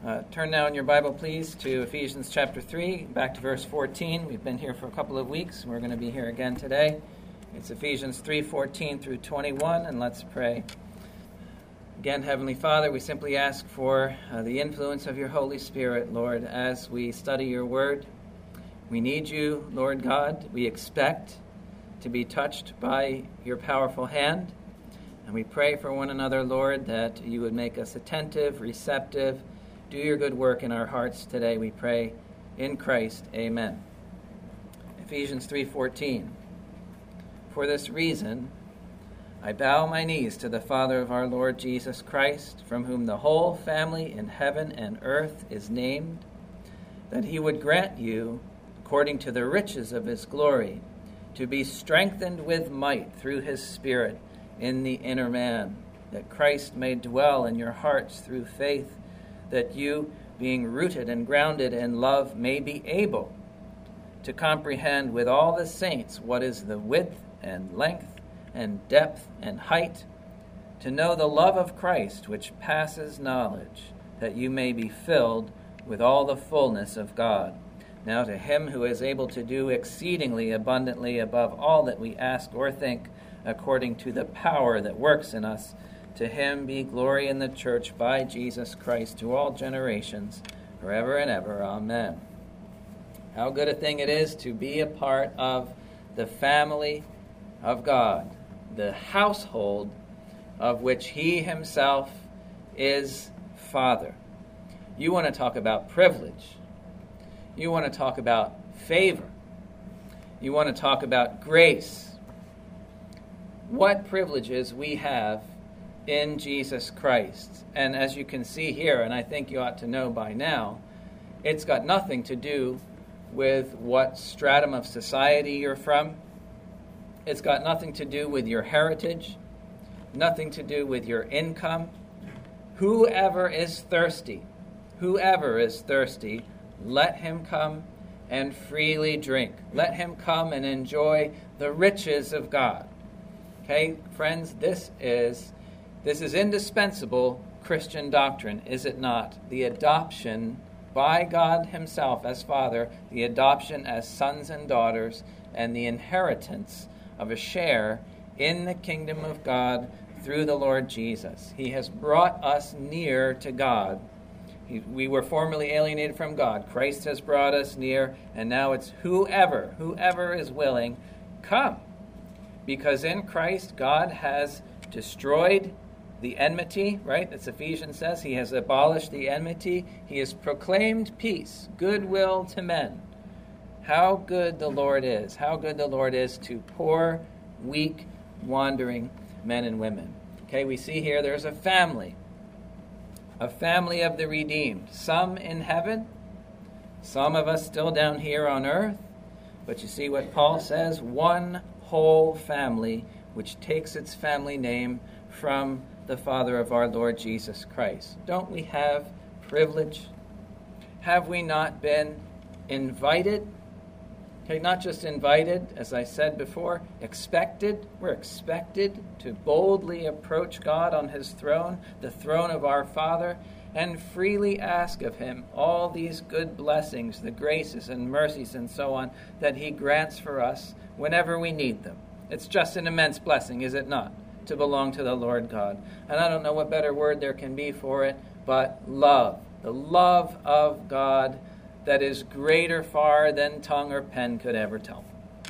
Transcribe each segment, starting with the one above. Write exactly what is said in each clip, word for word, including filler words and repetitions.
Uh, turn now in your Bible, please, to Ephesians chapter three, back to verse fourteen. We've been here for a couple of weeks. We're going to be here again today. It's Ephesians three fourteen through twenty-one, and let's pray. Again, Heavenly Father, we simply ask for uh, the influence of your Holy Spirit, Lord, as we study your word. We need you, Lord God. We expect to be touched by your powerful hand. And we pray for one another, Lord, that you would make us attentive, receptive. Do your good work in our hearts today, we pray. In Christ, amen. Ephesians three fourteen. For this reason, I bow my knees to the Father of our Lord Jesus Christ, from whom the whole family in heaven and earth is named, that he would grant you, according to the riches of his glory, to be strengthened with might through his Spirit in the inner man, that Christ may dwell in your hearts through faith, that you, being rooted and grounded in love, may be able to comprehend with all the saints what is the width and length and depth and height, to know the love of Christ which passes knowledge, that you may be filled with all the fullness of God. Now to him who is able to do exceedingly abundantly above all that we ask or think, according to the power that works in us, to him be glory in the church by Jesus Christ to all generations, forever and ever. Amen. How good a thing it is to be a part of the family of God, the household of which he himself is Father. You want to talk about privilege. You want to talk about favor. You want to talk about grace. What privileges we have in Jesus Christ. And as you can see here, and I think you ought to know by now, it's got nothing to do with what stratum of society you're from. It's got nothing to do with your heritage, nothing to do with your income. Whoever is thirsty, whoever is thirsty, let him come and freely drink. Let him come and enjoy the riches of God. Okay, friends, this is This is indispensable Christian doctrine, is it not? The adoption by God himself as Father, the adoption as sons and daughters, and the inheritance of a share in the kingdom of God through the Lord Jesus. He has brought us near to God. He, we were formerly alienated from God. Christ has brought us near, and now it's whoever, whoever is willing, come. Because in Christ, God has destroyed the enmity, right? As Ephesians says, he has abolished the enmity. He has proclaimed peace, goodwill to men. How good the Lord is. How good the Lord is to poor, weak, wandering men and women. Okay, we see here there's a family. A family of the redeemed. Some in heaven. Some of us still down here on earth. But you see what Paul says? One whole family, which takes its family name from the Father of our Lord Jesus Christ. Don't we have privilege? Have we not been invited? Okay, not just invited, as I said before, expected. We're expected to boldly approach God on his throne, the throne of our Father, and freely ask of him all these good blessings, the graces and mercies and so on, that he grants for us whenever we need them. It's just an immense blessing, is it not, to belong to the Lord God? And I don't know what better word there can be for it, but love. The love of God that is greater far than tongue or pen could ever tell.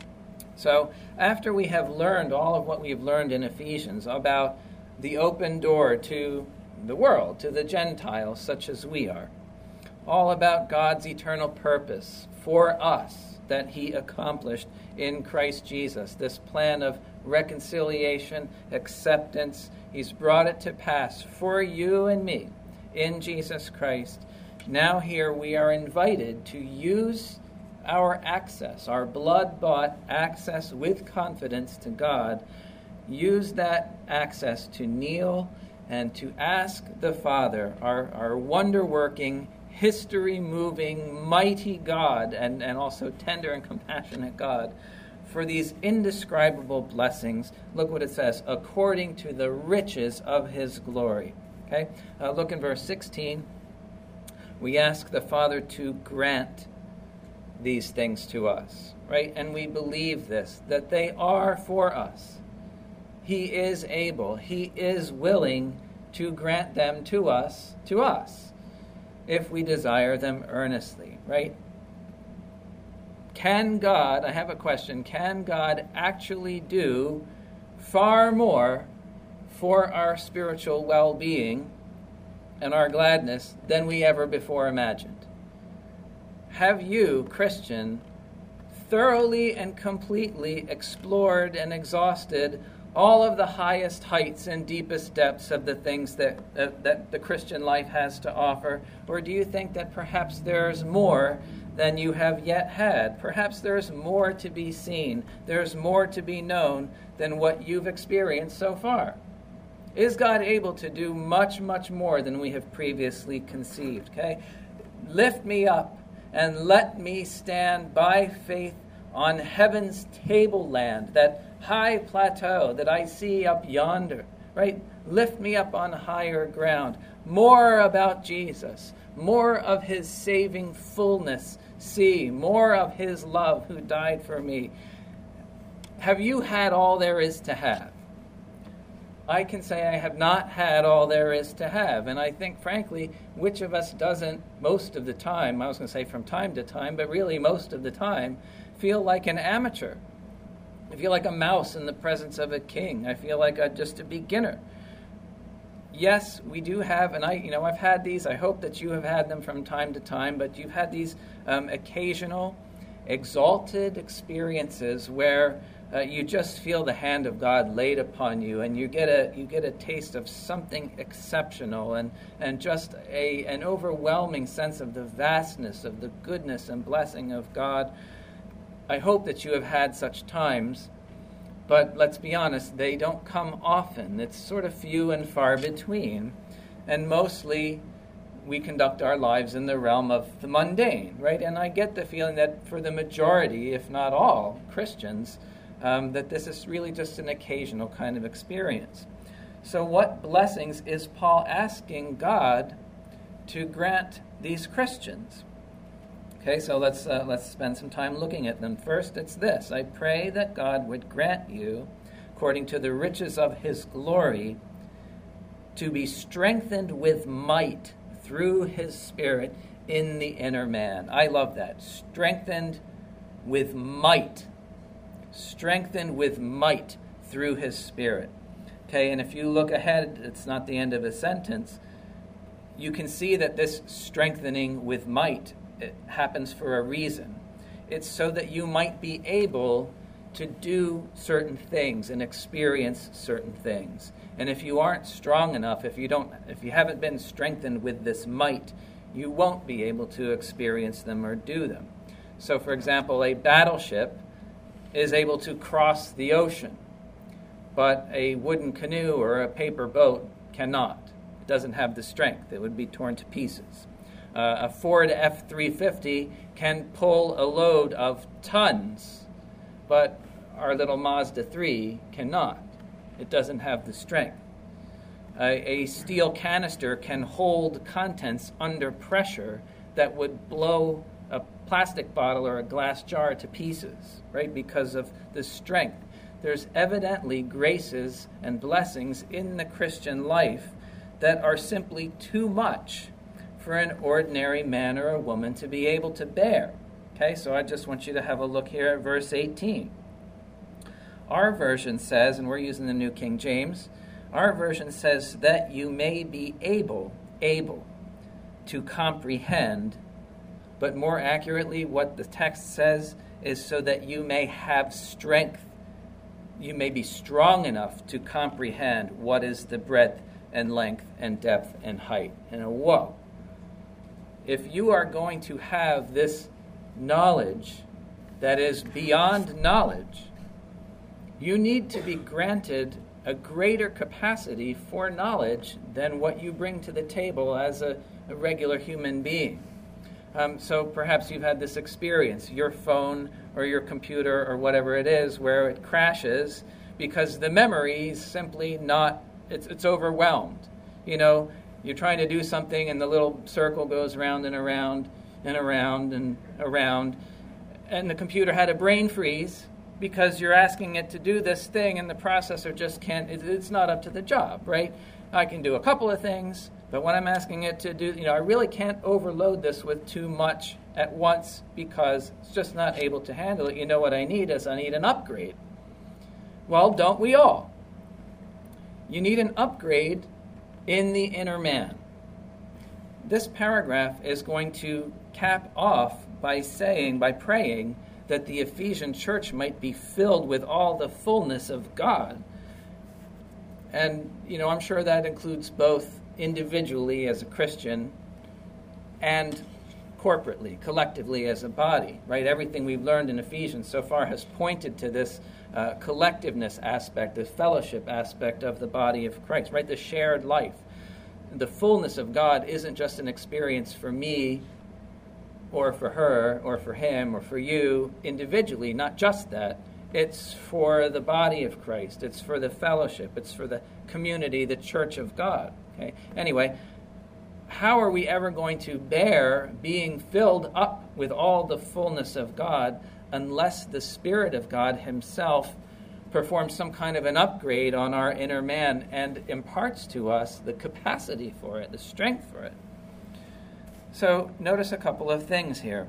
So after we have learned all of what we've learned in Ephesians about the open door to the world, to the Gentiles such as we are, all about God's eternal purpose for us that he accomplished in Christ Jesus, this plan of reconciliation, acceptance, he's brought it to pass for you and me in Jesus Christ. Now here we are invited to use our access, our blood-bought access with confidence to God, use that access to kneel and to ask the Father, our, our wonder-working, history-moving, mighty God, and, and also tender and compassionate God, for these indescribable blessings. Look what it says, according to the riches of his glory. Okay, uh, look in verse sixteen. we ask the Father to grant these things to us, right? And we believe this, that they are for us. He is able, he is willing to grant them to us, to us, if we desire them earnestly, right? Can God, I have a question, can God actually do far more for our spiritual well-being and our gladness than we ever before imagined? Have you, Christian, thoroughly and completely explored and exhausted all of the highest heights and deepest depths of the things that, uh, that the Christian life has to offer? Or do you think that perhaps there's more than you have yet had? Perhaps there's more to be seen. There's more to be known than what you've experienced so far. Is God able to do much, much more than we have previously conceived? Okay? Lift me up and let me stand by faith on heaven's tableland, that high plateau that I see up yonder, right? Lift me up on higher ground. More about Jesus, more of his saving fullness. See, more of his love who died for me. Have you had all there is to have? I can say I have not had all there is to have. And I think, frankly, which of us doesn't most of the time, I was going to say from time to time, but really most of the time, feel like an amateur. I feel like a mouse in the presence of a king. I feel like a, just a beginner. Yes, we do have, and I, you know, I've had these. I hope that you have had them from time to time, but you've had these um, occasional, exalted experiences where uh, you just feel the hand of God laid upon you, and you get a you get a taste of something exceptional, and and just a an overwhelming sense of the vastness of the goodness and blessing of God. I hope that you have had such times. But let's be honest, they don't come often. It's sort of few and far between. And mostly we conduct our lives in the realm of the mundane, right? And I get the feeling that for the majority, if not all, Christians, um, that this is really just an occasional kind of experience. So what blessings is Paul asking God to grant these Christians? Okay, so let's uh, let's spend some time looking at them. First, it's this. I pray that God would grant you, according to the riches of his glory, to be strengthened with might through his Spirit in the inner man. I love that. Strengthened with might. Strengthened with might through his Spirit. Okay, and if you look ahead, it's not the end of a sentence. You can see that this strengthening with might, it happens for a reason. It's so that you might be able to do certain things and experience certain things. And if you aren't strong enough, if you don't, if you haven't been strengthened with this might, you won't be able to experience them or do them. So, for example, a battleship is able to cross the ocean, but a wooden canoe or a paper boat cannot. It doesn't have the strength. It would be torn to pieces. Uh, a Ford F three fifty can pull a load of tons, but our little Mazda three cannot. It doesn't have the strength. Uh, a steel canister can hold contents under pressure that would blow a plastic bottle or a glass jar to pieces, right, because of the strength. There's evidently graces and blessings in the Christian life that are simply too much for an ordinary man or a woman to be able to bear. Okay, so I just want you to have a look here at verse eighteen. Our version says, and we're using the New King James, our version says that you may be able, able to comprehend, but more accurately what the text says is so that you may have strength. You may be strong enough to comprehend what is the breadth and length and depth and height. And whoa. If you are going to have this knowledge that is beyond knowledge, you need to be granted a greater capacity for knowledge than what you bring to the table as a, a regular human being. Um, so perhaps you've had this experience, your phone or your computer or whatever it is, where it crashes because the memory is simply not, it's, it's overwhelmed. You know, You're trying to do something and the little circle goes around and around and around and around, and the computer had a brain freeze because you're asking it to do this thing and the processor just can't, it, it's not up to the job, right? I can do a couple of things, but when I'm asking it to do, you know, I really can't overload this with too much at once because it's just not able to handle it. You know what I need is I need an upgrade. Well, don't we all? You need an upgrade in the inner man. This paragraph is going to cap off by saying, by praying, that the Ephesian church might be filled with all the fullness of God. And, you know, I'm sure that includes both individually as a Christian and corporately, collectively as a body, right? Everything we've learned in Ephesians so far has pointed to this uh, collectiveness aspect, the fellowship aspect of the body of Christ, right? The shared life. The fullness of God isn't just an experience for me or for her or for him or for you individually, not just that. It's for the body of Christ. It's for the fellowship. It's for the community, the church of God. Okay. Anyway, how are we ever going to bear being filled up with all the fullness of God unless the Spirit of God himself performs some kind of an upgrade on our inner man and imparts to us the capacity for it, the strength for it? So notice a couple of things here.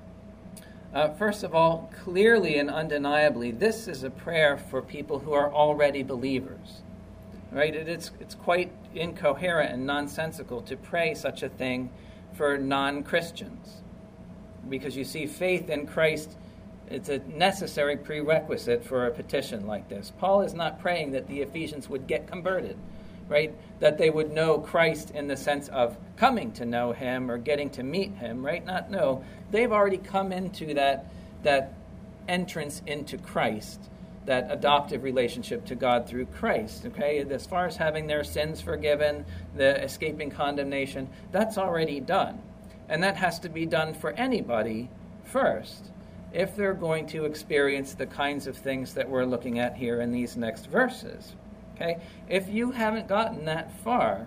Uh, first of all, clearly and undeniably, this is a prayer for people who are already believers. Right? It, it's, it's quite incoherent and nonsensical to pray such a thing for non-Christians. Because you see, faith in Christ, it's a necessary prerequisite for a petition like this. Paul is not praying that the Ephesians would get converted, right? That they would know Christ in the sense of coming to know him or getting to meet him, right? Not no. They've already come into that, that entrance into Christ, that adoptive relationship to God through Christ, okay? As far as having their sins forgiven, the escaping condemnation, that's already done. And that has to be done for anybody first if they're going to experience the kinds of things that we're looking at here in these next verses, okay? If you haven't gotten that far,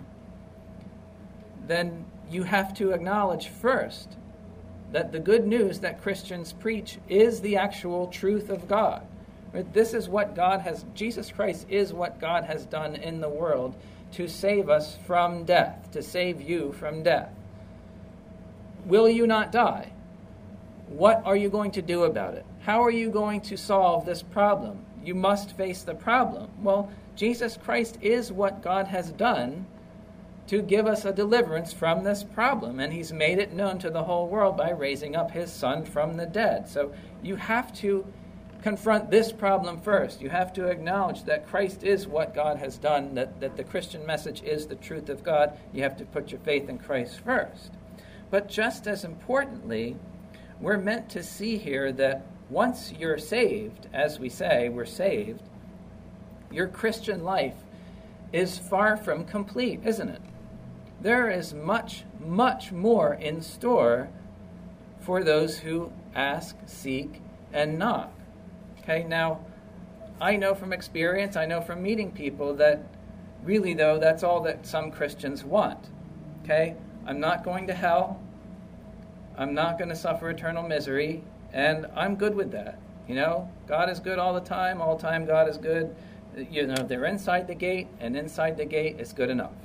then you have to acknowledge first that the good news that Christians preach is the actual truth of God. This is what God has, Jesus Christ is what God has done in the world to save us from death, to save you from death. Will you not die? What are you going to do about it? How are you going to solve this problem? You must face the problem. Well, Jesus Christ is what God has done to give us a deliverance from this problem, and he's made it known to the whole world by raising up his Son from the dead. So you have to confront this problem first. You have to acknowledge that Christ is what God has done, that, that the Christian message is the truth of God. You have to put your faith in Christ first. But just as importantly, we're meant to see here that once you're saved, as we say, we're saved, your Christian life is far from complete, isn't it? There is much, much more in store for those who ask, seek, and knock. Okay, now, I know from experience, I know from meeting people that really, though, that's all that some Christians want. Okay, I'm not going to hell. I'm not going to suffer eternal misery, and I'm good with that. You know, God is good all the time. All the time God is good. You know, they're inside the gate, and inside the gate is good enough.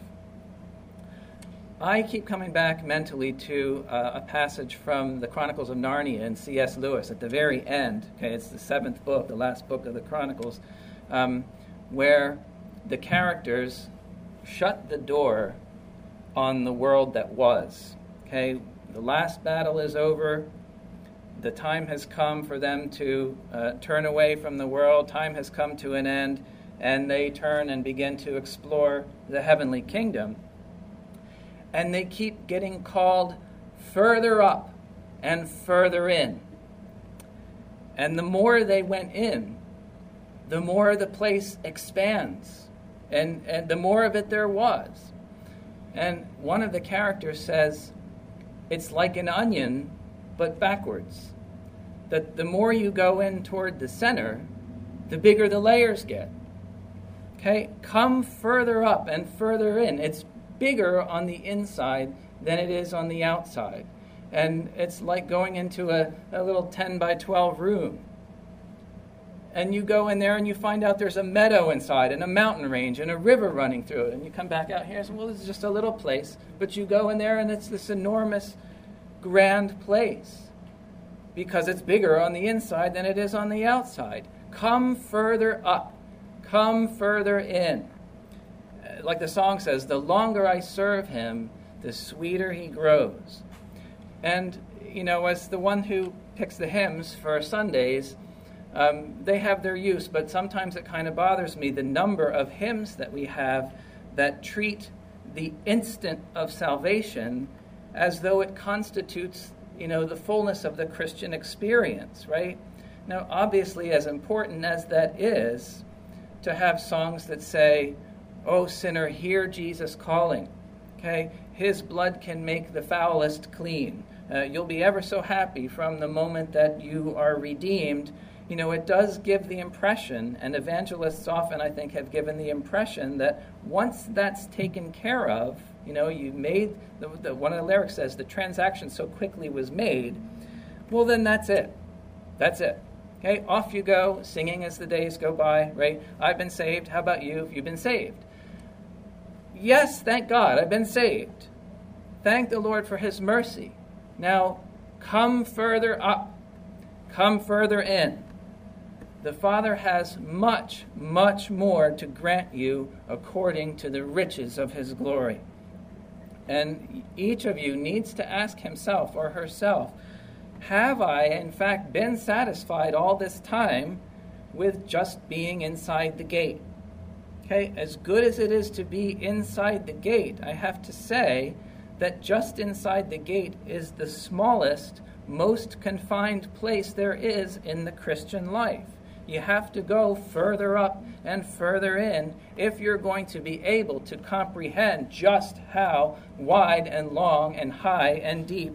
I keep coming back mentally to uh, a passage from the Chronicles of Narnia and C S Lewis at the very end. Okay, it's the seventh book, the last book of the Chronicles, um, where the characters shut the door on the world that was. Okay, the last battle is over. The time has come for them to uh, turn away from the world. Time has come to an end, and they turn and begin to explore the heavenly kingdom. And they keep getting called further up and further in. And the more they went in, the more the place expands, and, and the more of it there was. And one of the characters says, it's like an onion, but backwards. That the more you go in toward the center, the bigger the layers get. Okay? Come further up and further in. It's bigger on the inside than it is on the outside. And it's like going into a, a little ten by twelve room. And you go in there and you find out there's a meadow inside and a mountain range and a river running through it. And you come back out here and say, well, this is just a little place. But you go in there and it's this enormous, grand place because it's bigger on the inside than it is on the outside. Come further up. Come further in. Like the song says, the longer I serve him, the sweeter he grows. And, you know, as the one who picks the hymns for Sundays, um, they have their use, but sometimes it kind of bothers me the number of hymns that we have that treat the instant of salvation as though it constitutes, you know, the fullness of the Christian experience, right? Now, obviously, as important as that is, to have songs that say, "O sinner, hear Jesus calling," okay? His blood can make the foulest clean. Uh, you'll be ever so happy from the moment that you are redeemed. You know, it does give the impression, and evangelists often, I think, have given the impression that once that's taken care of, you know, you made, the, the, one of the lyrics says, the transaction so quickly was made, well, then that's it. That's it. Okay, off you go, singing as the days go by, right? I've been saved. How about you? Have you been saved? Yes, thank God, I've been saved. Thank the Lord for his mercy. Now, come further up. Come further in. The Father has much, much more to grant you according to the riches of his glory. And each of you needs to ask himself or herself, have I, in fact, been satisfied all this time with just being inside the gate? Okay, as good as it is to be inside the gate, I have to say that just inside the gate is the smallest, most confined place there is in the Christian life. You have to go further up and further in if you're going to be able to comprehend just how wide and long and high and deep.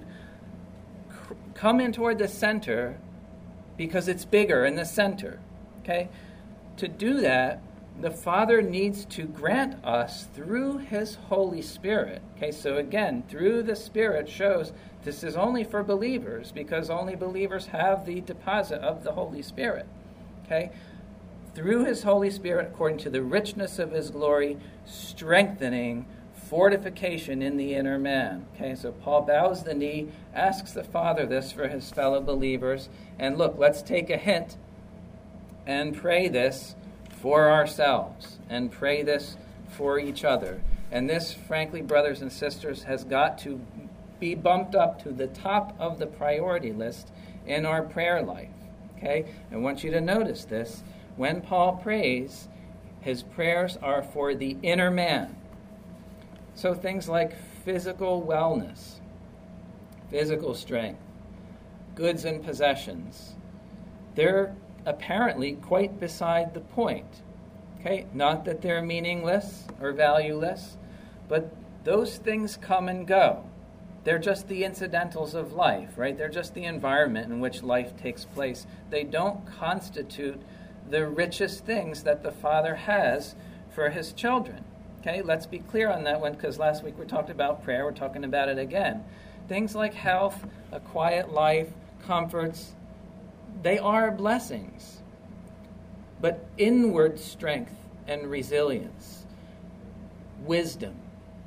Come in toward the center because it's bigger in the center. Okay? To do that, the Father needs to grant us through his Holy Spirit. Okay, so again, through the Spirit shows this is only for believers because only believers have the deposit of the Holy Spirit. Okay? Through his Holy Spirit, according to the richness of his glory, strengthening fortification in the inner man. Okay, so Paul bows the knee, asks the Father this for his fellow believers, and look, let's take a hint and pray this for ourselves and pray this for each other. And this, frankly, brothers and sisters, has got to be bumped up to the top of the priority list in our prayer life. Okay? I want you to notice this. When Paul prays, his prayers are for the inner man. So things like physical wellness, physical strength, goods and possessions, they're apparently quite beside the point. Okay? Not that they're meaningless or valueless, but those things come and go. They're just the incidentals of life, right? They're just the environment in which life takes place. They don't constitute the richest things that the Father has for his children. Okay, let's be clear on that one, because last week we talked about prayer. We're talking about it again. Things like health, a quiet life, comforts, they are blessings. But inward strength and resilience, wisdom,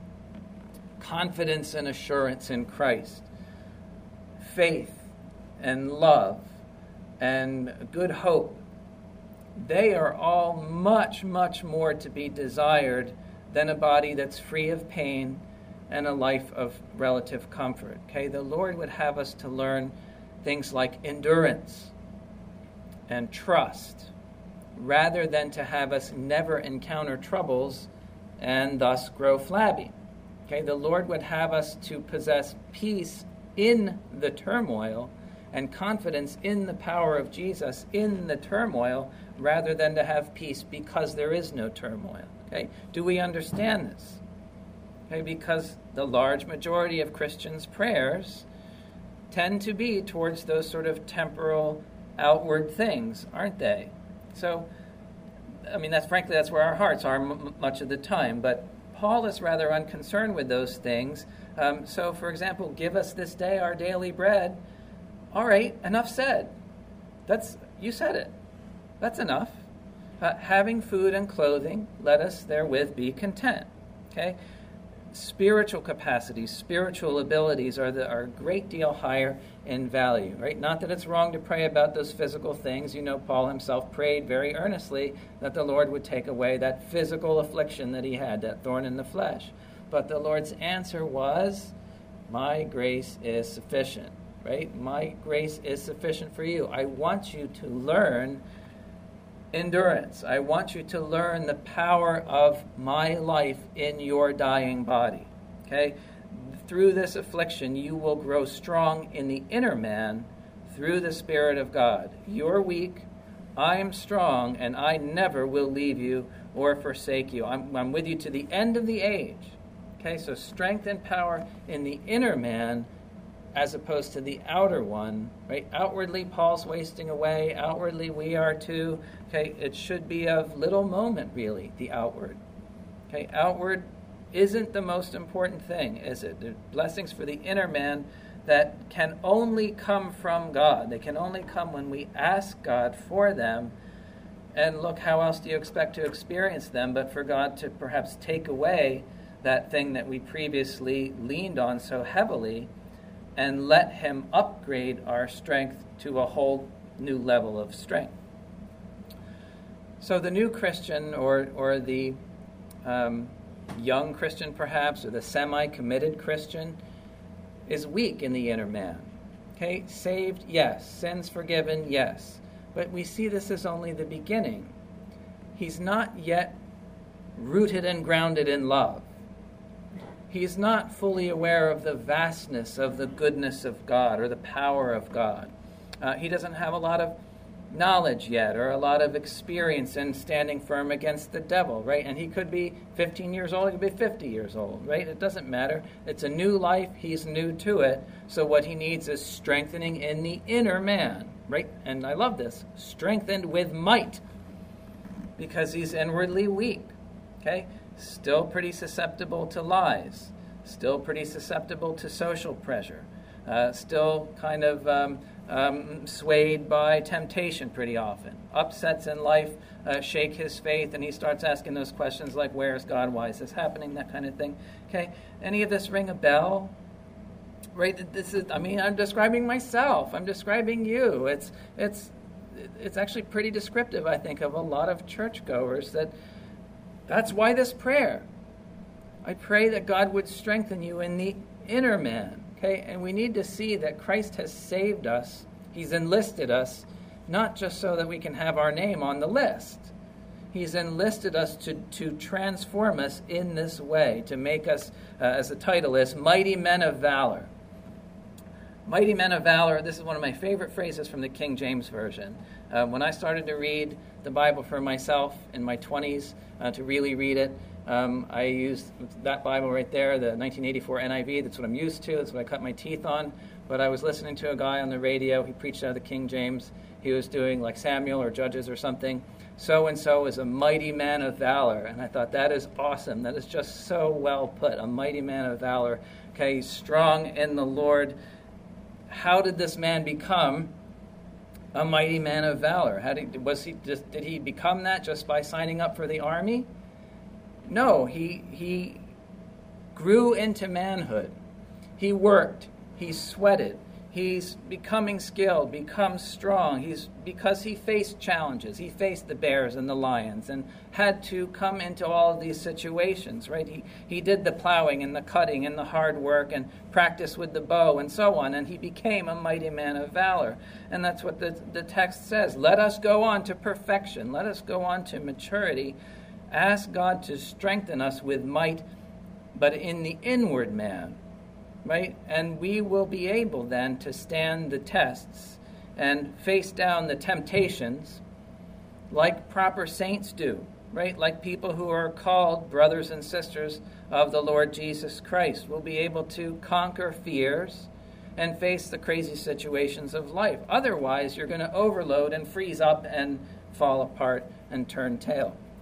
confidence and assurance in Christ, faith and love and good hope, they are all much, much more to be desired than a body that's free of pain and a life of relative comfort. Okay, the Lord would have us to learn things like endurance and trust, rather than to have us never encounter troubles and thus grow flabby. Okay, the Lord would have us to possess peace in the turmoil and confidence in the power of Jesus in the turmoil, rather than to have peace because there is no turmoil. Okay, do we understand this? Okay, because the large majority of Christians' prayers tend to be towards those sort of temporal, outward things, aren't they? So, I mean, that's frankly, that's where our hearts are m- much of the time, but Paul is rather unconcerned with those things. Um, so, for example, give us this day our daily bread. All right, enough said. That's you said it. That's enough. Uh, having food and clothing, let us therewith be content. Okay? Spiritual capacities, spiritual abilities are, the, are a great deal higher in value, right? Not that it's wrong to pray about those physical things. You know, Paul himself prayed very earnestly that the Lord would take away that physical affliction that he had, that thorn in the flesh. But the Lord's answer was, my grace is sufficient, right? My grace is sufficient for you. I want you to learn endurance. I want you to learn the power of my life in your dying body. Okay? Through this affliction, you will grow strong in the inner man through the Spirit of God. You're weak, I am strong, and I never will leave you or forsake you. I'm, I'm with you to the end of the age. Okay? So strength and power in the inner man as opposed to the outer one, right? Outwardly, Paul's wasting away. Outwardly, we are too. Okay, it should be of little moment, really, the outward. Okay, outward isn't the most important thing, is it? The blessings for the inner man that can only come from God. They can only come when we ask God for them. And look, how else do you expect to experience them but for God to perhaps take away that thing that we previously leaned on so heavily and let him upgrade our strength to a whole new level of strength. So the new Christian, or or the um, young Christian perhaps, or the semi-committed Christian, is weak in the inner man. Okay, saved, yes. Sins forgiven, yes. But we see this as only the beginning. He's not yet rooted and grounded in love. He's not fully aware of the vastness of the goodness of God or the power of God. Uh, he doesn't have a lot of knowledge yet or a lot of experience in standing firm against the devil, right? And he could be fifteen years old, he could be fifty years old, right? It doesn't matter. It's a new life. He's new to it. So what he needs is strengthening in the inner man, right? And I love this. Strengthened with might, because he's inwardly weak, okay? Still pretty susceptible to lies, still pretty susceptible to social pressure, uh, still kind of um, um, swayed by temptation pretty often. Upsets in life uh, shake his faith, and he starts asking those questions like, where is God? Why is this happening? That kind of thing. Okay, any of this ring a bell? Right? This is. I mean, I'm describing myself. I'm describing you. It's it's it's actually pretty descriptive, I think, of a lot of churchgoers. That. That's why this prayer. I pray that God would strengthen you in the inner man. Okay, and we need to see that Christ has saved us. He's enlisted us, not just so that we can have our name on the list. He's enlisted us to, to transform us in this way, to make us, uh, as the title is, mighty men of valor. Mighty men of valor, this is one of my favorite phrases from the King James Version. Uh, when I started to read the Bible for myself in my twenties, uh, to really read it, um, I used that Bible right there, the nineteen eighty-four N I V. That's what I'm used to. That's what I cut my teeth on. But I was listening to a guy on the radio. He preached out of the King James. He was doing like Samuel or Judges or something. So-and-so is a mighty man of valor. And I thought, that is awesome. That is just so well put. A mighty man of valor. Okay, he's strong in the Lord. How did this man become a mighty man of valor? How did, was he just, did he become that just by signing up for the army? No, he he grew into manhood. He worked. He sweated. He's becoming skilled, becomes strong. He's because he faced challenges. He faced the bears and the lions and had to come into all of these situations, right? He he did the plowing and the cutting and the hard work and practice with the bow and so on, and he became a mighty man of valor. And that's what the, the text says. Let us go on to perfection. Let us go on to maturity. Ask God to strengthen us with might, but in the inward man. Right? And we will be able then to stand the tests and face down the temptations like proper saints do, right? Like people who are called brothers and sisters of the Lord Jesus Christ. We'll be able to conquer fears and face the crazy situations of life. Otherwise, you're going to overload and freeze up and fall apart and turn tail.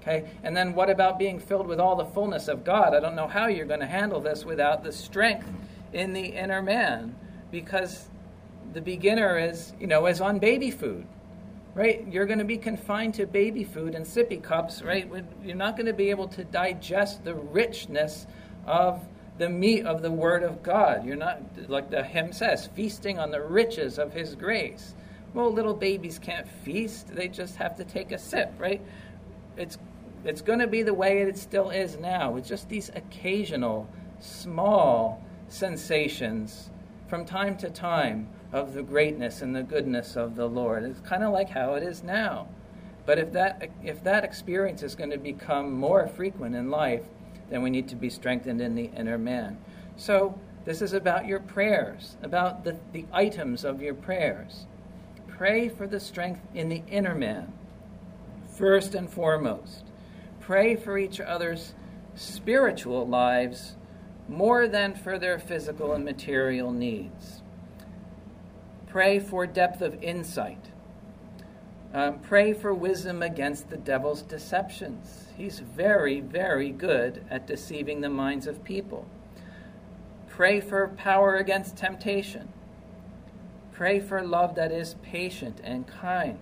Okay? And then what about being filled with all the fullness of God? I don't know how you're going to handle this without the strength in the inner man, because the beginner is, you know, is on baby food, right? You're going to be confined to baby food and sippy cups, right? You're not going to be able to digest the richness of the meat of the Word of God. You're not, like the hymn says, feasting on the riches of His grace. Well, little babies can't feast. They just have to take a sip, right? It's it's going to be the way it still is now. It's just these occasional, small sensations from time to time of the greatness and the goodness of the Lord. It's kind of like how it is now. But if that if that experience is going to become more frequent in life, then we need to be strengthened in the inner man. So this is about your prayers, about the, the items of your prayers. Pray for the strength in the inner man, first and foremost. Pray for each other's spiritual lives more than for their physical and material needs. Pray for depth of insight. Um, pray for wisdom against the devil's deceptions. He's very, very good at deceiving the minds of people. Pray for power against temptation. Pray for love that is patient and kind.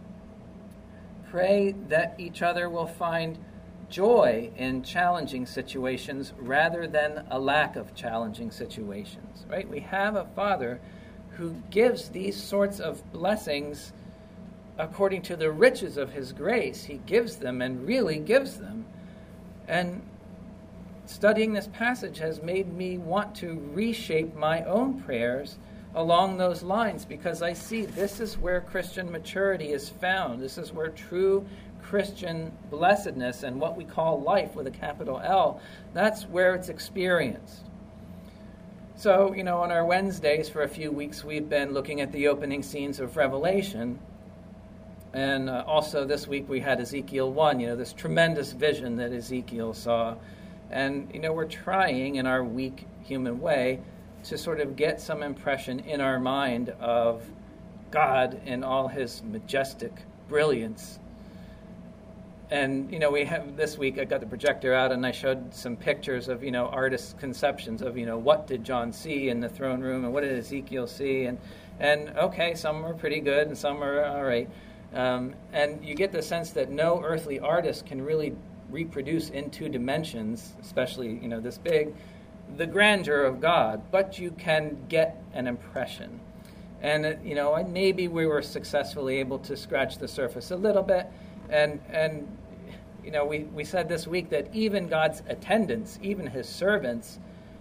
Pray that each other will find joy in challenging situations rather than a lack of challenging situations, right? We have a Father who gives these sorts of blessings according to the riches of His grace. He gives them and really gives them. And studying this passage has made me want to reshape my own prayers along those lines, because I see this is where Christian maturity is found. This is where true Christian blessedness and what we call life with a capital L, that's where it's experienced. So, you know, on our Wednesdays for a few weeks, we've been looking at the opening scenes of Revelation. And uh, also this week we had Ezekiel one, you know, this tremendous vision that Ezekiel saw. And, you know, we're trying in our weak human way to sort of get some impression in our mind of God in all His majestic brilliance. And, you know, we have this week I got the projector out and I showed some pictures of, you know, artists' conceptions of, you know, what did John see in the throne room and what did Ezekiel see? And, and okay, some were pretty good and some are all right. Um, and you get the sense that no earthly artist can really reproduce in two dimensions, especially, you know, this big, the grandeur of God, but you can get an impression. And, uh, you know, maybe we were successfully able to scratch the surface a little bit. And, and you know, we, we said this week that even God's attendants, even His servants,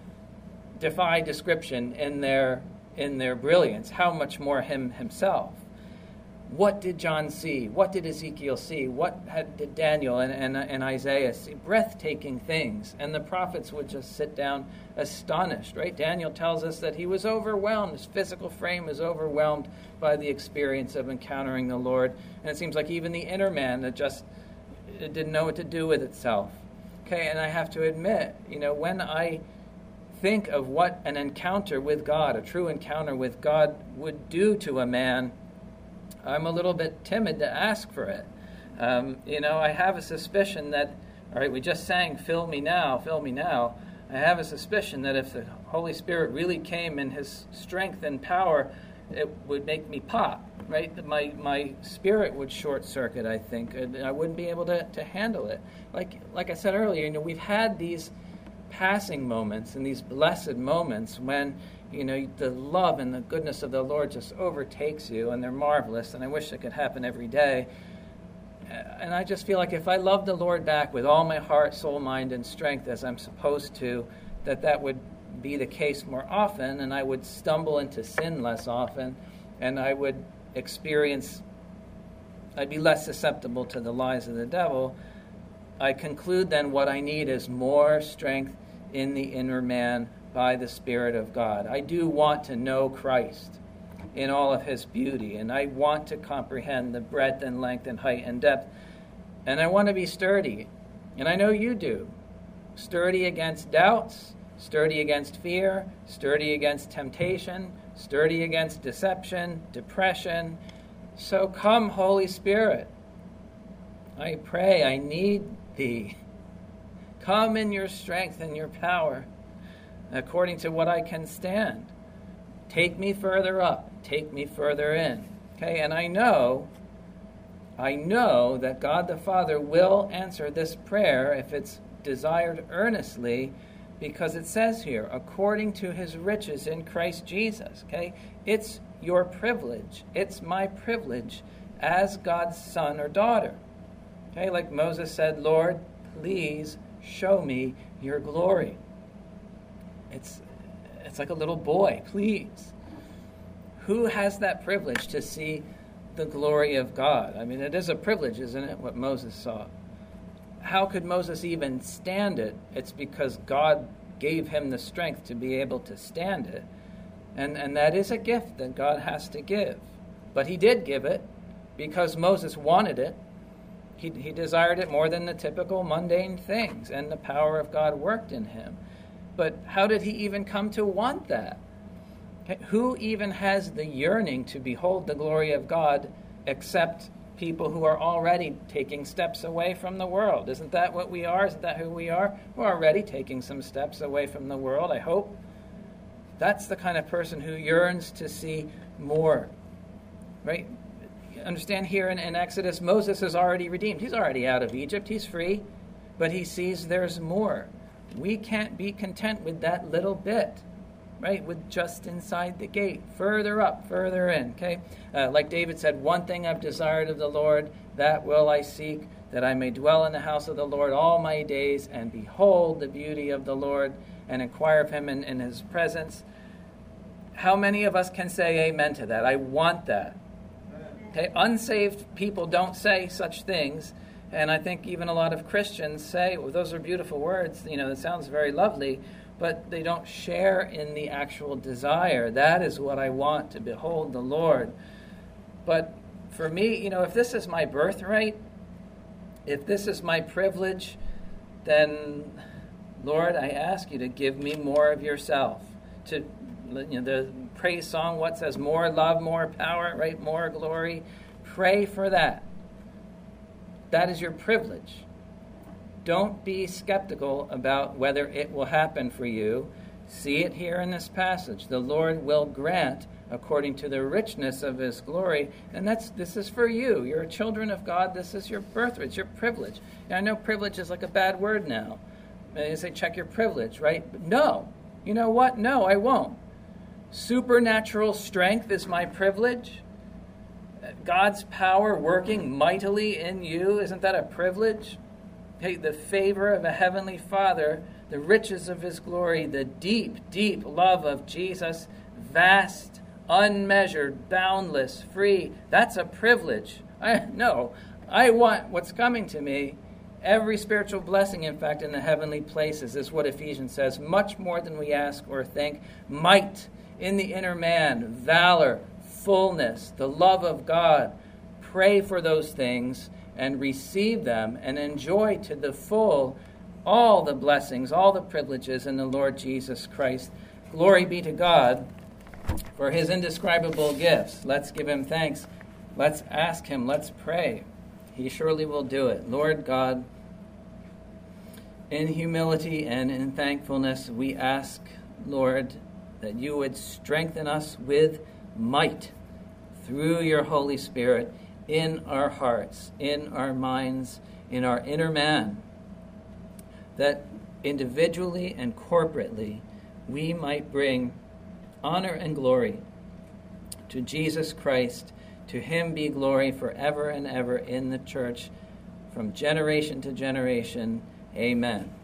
defy description in their, in their brilliance. How much more Him Himself? What did John see? What did Ezekiel see? What had, did Daniel and, and, and Isaiah see? Breathtaking things. And the prophets would just sit down astonished, right? Daniel tells us that he was overwhelmed. His physical frame is overwhelmed by the experience of encountering the Lord. And it seems like even the inner man that just it didn't know what to do with itself. Okay, and I have to admit, you know, when I think of what an encounter with God, a true encounter with God would do to a man, I'm a little bit timid to ask for it. Um, you know, I have a suspicion that, all right, we just sang, fill me now, fill me now. I have a suspicion that if the Holy Spirit really came in His strength and power, it would make me pop, right? My my spirit would short circuit, I think, and I wouldn't be able to, to handle it. Like like I said earlier, you know, we've had these passing moments and these blessed moments when, you know, the love and the goodness of the Lord just overtakes you, and they're marvelous, and I wish it could happen every day. And I just feel like if I love the Lord back with all my heart, soul, mind, and strength as I'm supposed to, that that would be the case more often, and I would stumble into sin less often, and I would experience, I'd be less susceptible to the lies of the devil. I conclude then what I need is more strength in the inner man by the Spirit of God. I do want to know Christ in all of His beauty, and I want to comprehend the breadth and length and height and depth, and I want to be sturdy, and I know you do. Sturdy against doubts, sturdy against fear, sturdy against temptation, sturdy against deception, depression. So come, Holy Spirit. I pray, I need thee. Come in your strength and your power, according to what I can stand. Take me further up. Take me further in. Okay, and I know, I know that God the Father will answer this prayer if it's desired earnestly, because it says here, according to his riches in Christ Jesus. Okay, it's your privilege. It's my privilege as God's son or daughter. Okay, like Moses said, Lord, please show me your glory. It's it's like a little boy, please. Who has that privilege to see the glory of God? I mean, it is a privilege, isn't it, what Moses saw? How could Moses even stand it? It's because God gave him the strength to be able to stand it. And, and that is a gift that God has to give. But he did give it because Moses wanted it. He, he desired it more than the typical mundane things, and the power of God worked in him. But how did he even come to want that? Who even has the yearning to behold the glory of God except people who are already taking steps away from the world? Isn't that what we are? Isn't that who we are? We're already taking some steps away from the world, I hope. That's the kind of person who yearns to see more. Right? Understand here in, in Exodus, Moses is already redeemed. He's already out of Egypt. He's free. But he sees there's more. We can't be content with that little bit. Right, with just inside the gate, further up, further in, okay? Uh, like David said, one thing I've desired of the Lord, that will I seek, that I may dwell in the house of the Lord all my days, and behold the beauty of the Lord, and inquire of him in, in his presence. How many of us can say amen to that? I want that. Okay, unsaved people don't say such things, and I think even a lot of Christians say, well, those are beautiful words, you know, it sounds very lovely, but they don't share in the actual desire. That is what I want, to behold the Lord. But for me, you know, if this is my birthright, if this is my privilege, then, Lord, I ask you to give me more of yourself. To, you know, the praise song, what says, more love, more power, right? More glory. Pray for that. That is your privilege. Don't be skeptical about whether it will happen for you. See it here in this passage. The Lord will grant according to the richness of his glory. And that's this is for you. You're children of God. This is your birthright. It's your privilege. And I know privilege is like a bad word now. They say check your privilege, right? But no. You know what? No, I won't. Supernatural strength is my privilege. God's power working mightily in you, isn't that a privilege? Hey, the favor of a heavenly Father, the riches of his glory, the deep, deep love of Jesus, vast, unmeasured, boundless, free. That's a privilege. I no, I want what's coming to me. Every spiritual blessing, in fact, in the heavenly places is what Ephesians says, much more than we ask or think. Might in the inner man, valor, fullness, the love of God. Pray for those things and receive them and enjoy to the full all the blessings, all the privileges in the Lord Jesus Christ. Glory be to God for his indescribable gifts. Let's give him thanks. Let's ask him. Let's pray. He surely will do it. Lord God, in humility and in thankfulness, we ask, Lord, that you would strengthen us with might through your Holy Spirit in our hearts, in our minds, in our inner man, that individually and corporately we might bring honor and glory to Jesus Christ. To him be glory forever and ever in the church, from generation to generation. Amen.